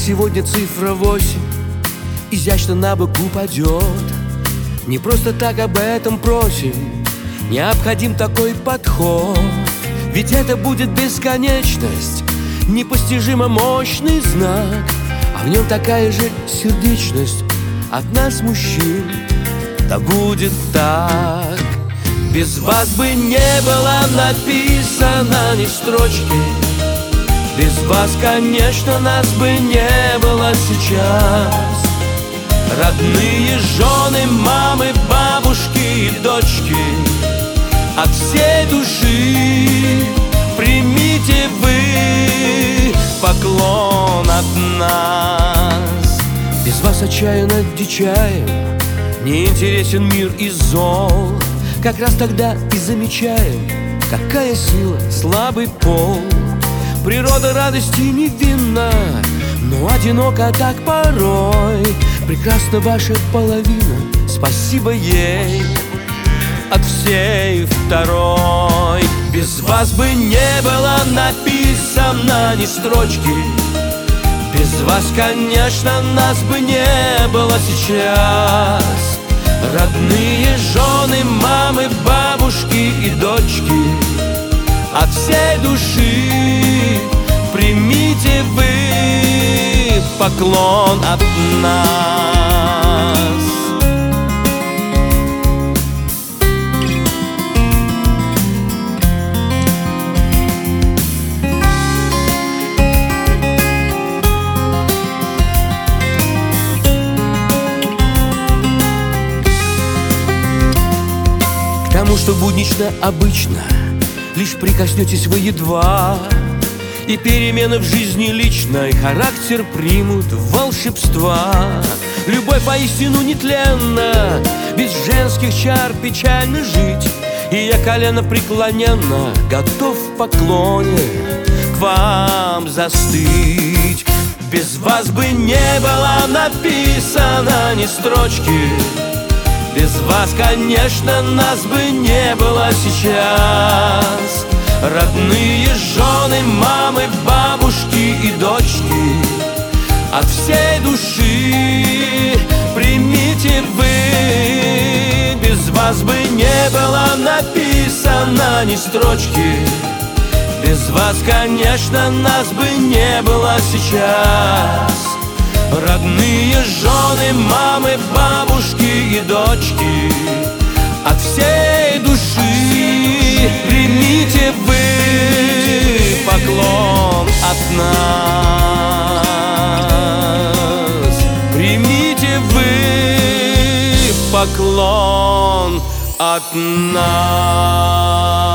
сегодня цифра 8 изящно на бок упадет. Не просто так об этом просим, необходим такой подход. Ведь это будет бесконечность, непостижимо мощный знак, а в нем такая же сердечность от нас, мужчин. Да будет так. Без вас бы не было написано ни строчки. Без вас, конечно, нас бы не было сейчас. Родные жены, мамы, бабушки и дочки, от всей души примите вы поклон от нас. Без вас отчаянно дичаем, не интересен мир и зол. Как раз тогда и замечаем, какая сила слабый пол. Природа радости невинна, но одиноко так порой. Прекрасна ваша половина, спасибо ей от всей второй. Без вас бы не было написано ни строчки. Без вас, конечно, нас бы не было сейчас. Родные жены, мамы, бабушки и дочки, от всей души примите вы поклон от нас. К тому, что буднично, обычно, лишь прикоснетесь вы едва, и перемены в жизни личной характер примут волшебства. Любовь поистину нетленна, без женских чар печально жить. И я колено преклоненно готов в поклоне к вам застыть. Без вас бы не было написано ни строчки. Без вас, конечно, нас бы не было сейчас. Родные жены, мамы, бабушки и дочки, от всей души примите вы. Без вас бы не было написано ни строчки. Без вас, конечно, нас бы не было сейчас. Родные жены, мамы, бабушки и дочки, от всей души примите вы поклон от нас. Примите вы поклон от нас.